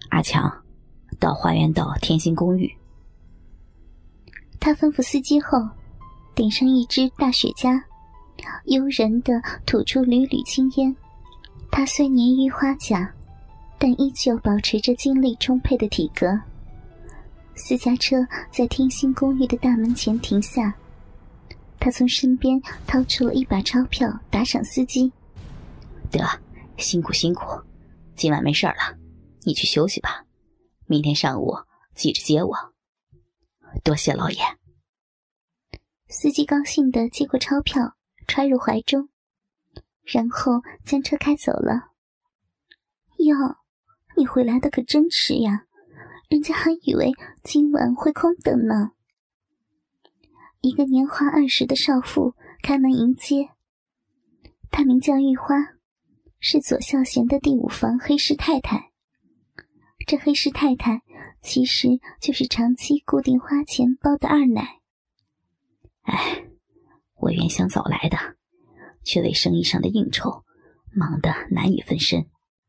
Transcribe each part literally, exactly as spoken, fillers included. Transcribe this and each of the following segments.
阿强，到花园道天星公寓。 他吩咐司机后，点上一支大雪茄，悠然地吐出缕缕青烟。他虽年逾花甲，但依旧保持着精力充沛的体格。私家车在天星公寓的大门前停下，他从身边掏出了一把钞票打赏司机。 得，辛苦辛苦，今晚没事了，你去休息吧，明天上午记着接我。多谢老爷。 司机高兴地接过钞票揣入怀中，然后将车开走了。哟，你回来的可真迟呀，人家还以为今晚会空等呢。一个年华二十的少妇开门迎接，她名叫玉花，是左孝贤的第五房黑市太太。这黑市太太其实就是长期固定花钱包的二奶。 哎，我原想早来的，却为生意上的应酬忙得难以分身。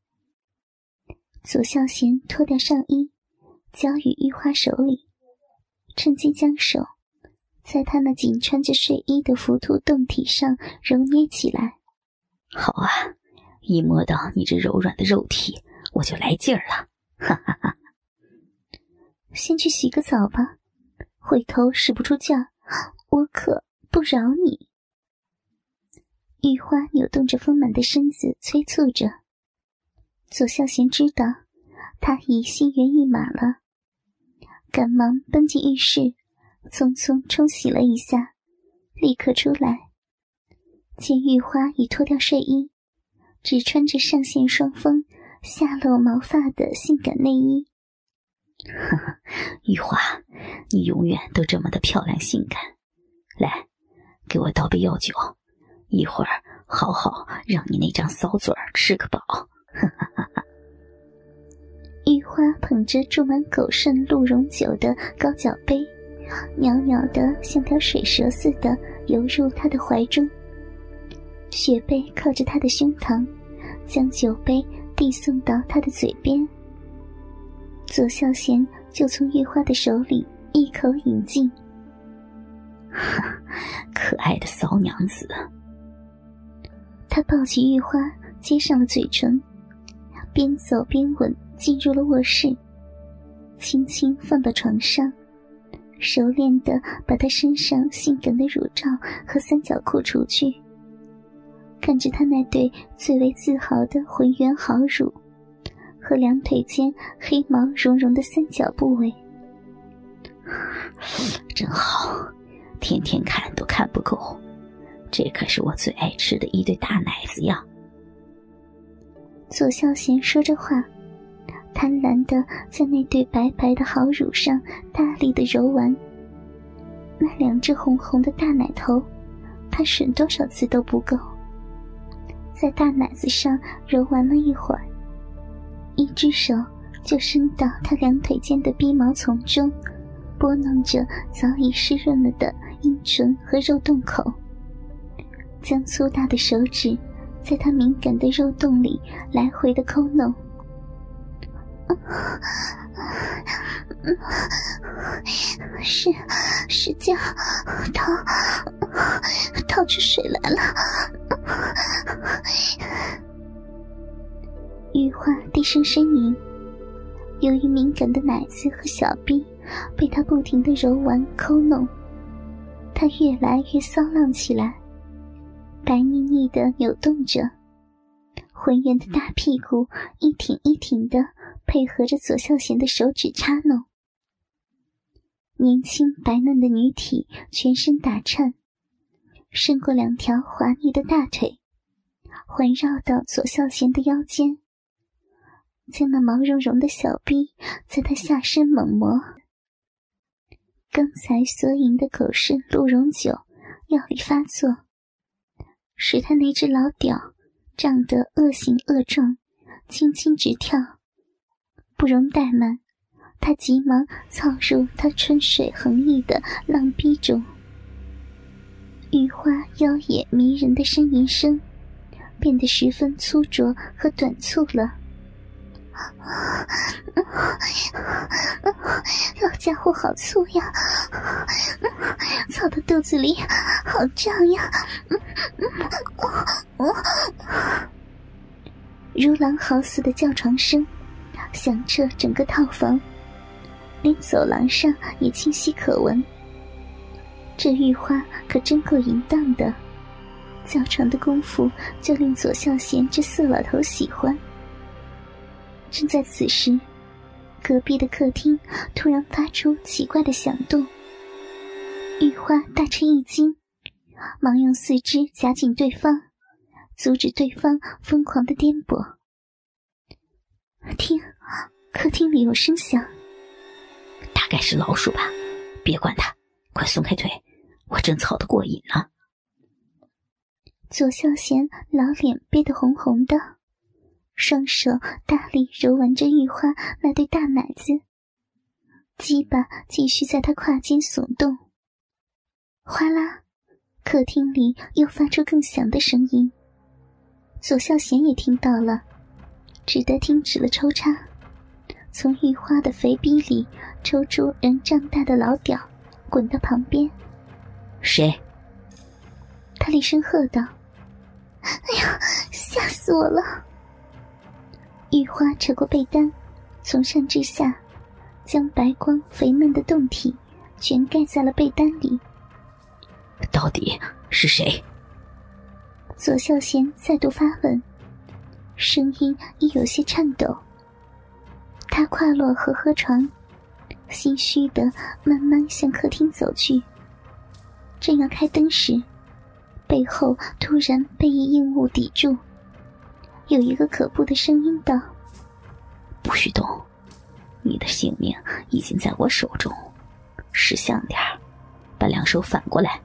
左孝贤脱掉上衣交于玉花手里，趁机将手在她那紧穿着睡衣的浮凸胴体上揉捏起来。 好啊，一摸到你这柔软的肉体我就来劲儿了，哈哈哈。 先去洗个澡吧，回头使不出劲儿，我可不饶你。玉花扭动着丰满的身子催促着。左孝贤知道他已心猿意马了，赶忙奔进浴室，匆匆冲洗了一下，立刻出来，见玉花已脱掉睡衣，只穿着上线双峰下露毛发的性感内衣。 呵呵，玉花，你永远都这么的漂亮性感。来，给我倒杯药酒，一会儿好好让你那张骚嘴儿吃个饱。呵呵呵呵。 玉花捧着注满狗剩鹿茸酒的高脚杯，袅袅地像条水蛇似的游入他的怀中。雪杯靠着他的胸膛，将酒杯递送到他的嘴边。左孝贤就从玉花的手里一口饮尽。 可爱的骚娘子。 他抱起玉花接上了嘴唇，边走边吻进入了卧室，轻轻放到床上，熟练地把她身上性感的乳罩和三角裤除去。看着她那对最为自豪的浑圆好乳和两腿间黑毛茸茸的三角部位， 真好，天天看都看不够，这可是我最爱吃的一对大奶子呀。 左孝贤说着话，贪婪地在那对白白的好乳上大力地揉玩。那两只红红的大奶头，他吮多少次都不够。在大奶子上揉玩了一会儿，一只手就伸到他两腿间的逼毛丛中，拨弄着早已湿润了的阴唇和肉洞口，将粗大的手指在他敏感的肉洞里来回的抠弄。是使劲掏掏出水来了。玉花低声呻吟，由于敏感的奶子和小臂被他不停地揉玩抠弄，他越来越骚浪起来，白腻腻地扭动着，浑圆的大屁股一挺一挺地配合着左孝贤的手指插弄。年轻白嫩的女体全身打颤，伸过两条滑腻的大腿，环绕到左孝贤的腰间，将那毛茸茸的小臂在他下身猛磨。刚才所饮的狗剩鹿茸酒药力发作，使他那只老屌胀得恶形恶状，轻轻直跳。不容怠慢，他急忙操入他春水横溢的浪逼中。玉花妖冶迷人的呻吟声变得十分粗拙和短促了。 家伙好粗呀，操到肚子里好胀呀，如狼嚎似的叫床声响彻整个套房，连走廊上也清晰可闻。这玉花可真够淫荡的，叫床的功夫就令左孝贤这色老头喜欢。正在此时，隔壁的客厅突然发出奇怪的响动，玉花大吃一惊，忙用四肢夹紧对方，阻止对方疯狂的颠簸。听，客厅里有声响， 大概是老鼠吧，别管它，快松开腿，我正操得过瘾呢。 左孝贤老脸憋得红红的，双手大力揉玩着玉花那对大奶子，鸡巴继续在他胯间耸动。哗啦，客厅里又发出更响的声音，左孝贤也听到了，只得停止了抽插，从玉花的肥逼里抽出人胀大的老屌，滚到旁边。 谁？ 他厉声喝道：哎呀，吓死我了！玉花扯过被单，从上至下将白光肥嫩的胴体全盖在了被单里。 到底是谁？ 左孝贤再度发问，声音亦有些颤抖。他跨落和合床，心虚地慢慢向客厅走去，正要开灯时，背后突然被一硬物抵住，有一个可怖的声音道： 不许动，你的性命已经在我手中，识相点儿，把两手反过来。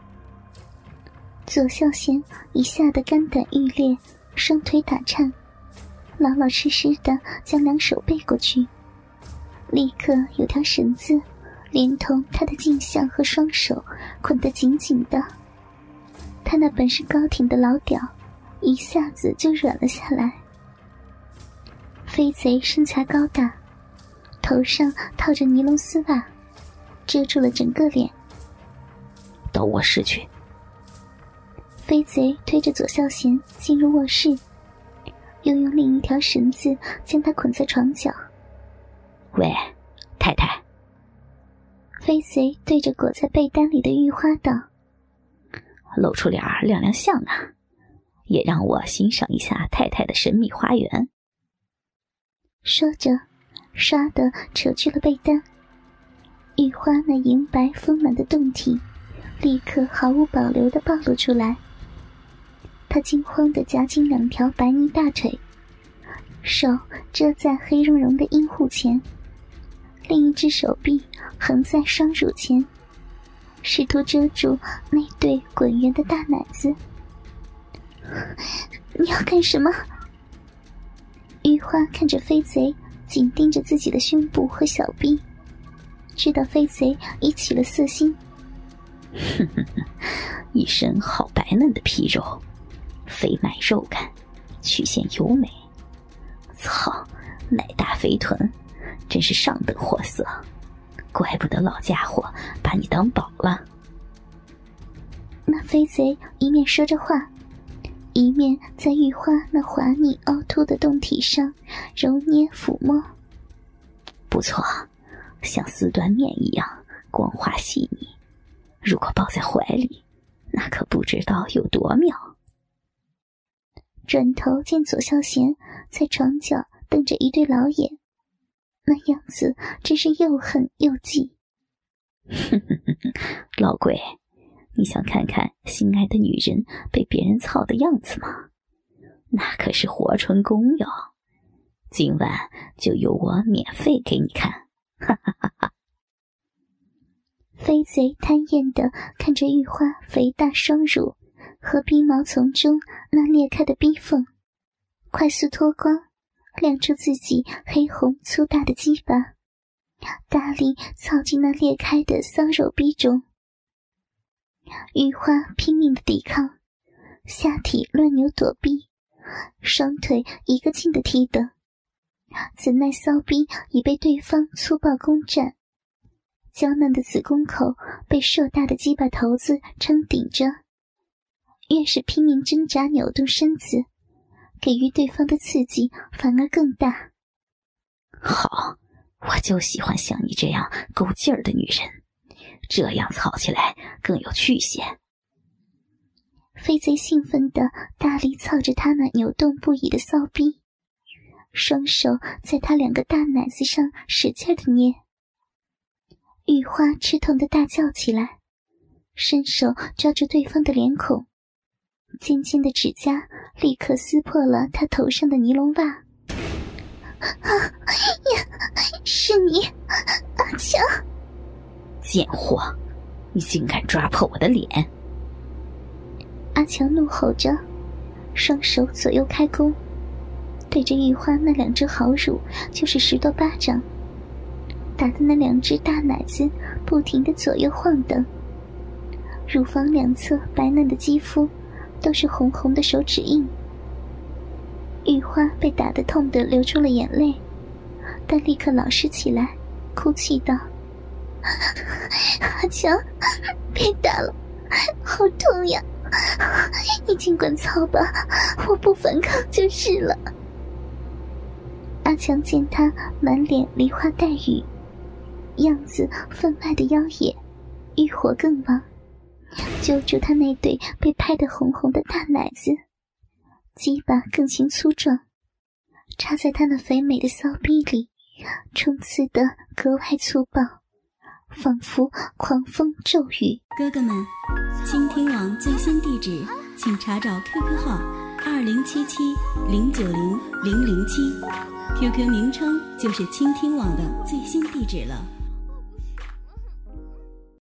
左孝贤一下得肝胆欲裂，双腿打颤，老老实实地将两手背过去，立刻有条绳子连同他的颈项和双手捆得紧紧的，他那本是高挺的老屌一下子就软了下来。飞贼身材高大，头上套着尼龙丝袜，遮住了整个脸。 到卧室去。 飞贼推着左孝贤进入卧室，又用另一条绳子将他捆在床角。 喂，太太。 飞贼对着裹在被单里的玉花道： 露出脸儿亮亮相啊，也让我欣赏一下太太的神秘花园。 说着唰地扯去了被单，玉花那银白丰满的胴体立刻毫无保留地暴露出来。她惊慌地夹紧两条白泥大腿，手遮在黑茸茸的阴户前，另一只手臂横在双乳前，试图遮住那对滚圆的大奶子。你要干什么？玉花看着飞贼紧盯着自己的胸部和小臂，知道飞贼已起了色心。 哼哼哼，一身好白嫩的皮肉，肥满肉感，曲线优美。操，奶大肥臀，真是上等货色，怪不得老家伙把你当宝了。 那飞贼一面说着话，一面在玉花那滑腻凹凸的胴体上揉捏抚摸。 不错，像丝端面一样光滑细腻，如果抱在怀里，那可不知道有多妙。 转头见左孝贤在床角瞪着一对老眼，那样子真是又恨又忌。 哼哼哼，老鬼，你想看看心爱的女人被别人操的样子吗？那可是活春宫哟，今晚就由我免费给你看。哈哈哈哈。 飞贼贪厌地看着玉花肥大双乳和逼毛丛中那裂开的逼缝，快速脱光，亮出自己黑红粗大的鸡巴，大力操进那裂开的骚肉逼中。玉花拼命的抵抗，下体乱扭躲避，双腿一个劲的踢蹬，怎奈骚逼已被对方粗暴攻占， 娇嫩的子宫口被硕大的鸡巴头子撑顶着，越是拼命挣扎扭动身子，给予对方的刺激反而更大。 好，我就喜欢像你这样够劲儿的女人，这样操起来更有曲线。 飞贼兴奋地大力操着他那扭动不已的骚逼，双手在他两个大奶子上使劲地捏。玉花吃痛地大叫起来，伸手抓住对方的脸孔，尖尖的指甲立刻撕破了他头上的尼龙袜。啊呀，是你，阿强！ 贱货，你竟敢抓破我的脸！ 阿强怒吼着，双手左右开弓，对着玉花那两只好乳就是十多巴掌，打的那两只大奶子不停地左右晃荡，乳房两侧白嫩的肌肤都是红红的手指印。玉花被打得痛得流出了眼泪，但立刻老实起来，哭泣道：阿强，别打了，好痛呀，你尽管操吧，我不反抗就是了。阿强见他满脸梨花带雨，样子分外的妖冶，欲火更旺，揪住他那对被拍得红红的大奶子，鸡巴更形粗壮，插在他那肥美的骚逼里，冲刺得格外粗暴，仿佛狂风骤雨。 哥哥们，倾听网最新地址请查找 Q Q 号二零七七零九零零零七 ，Q Q 名称就是倾听网的最新地址了。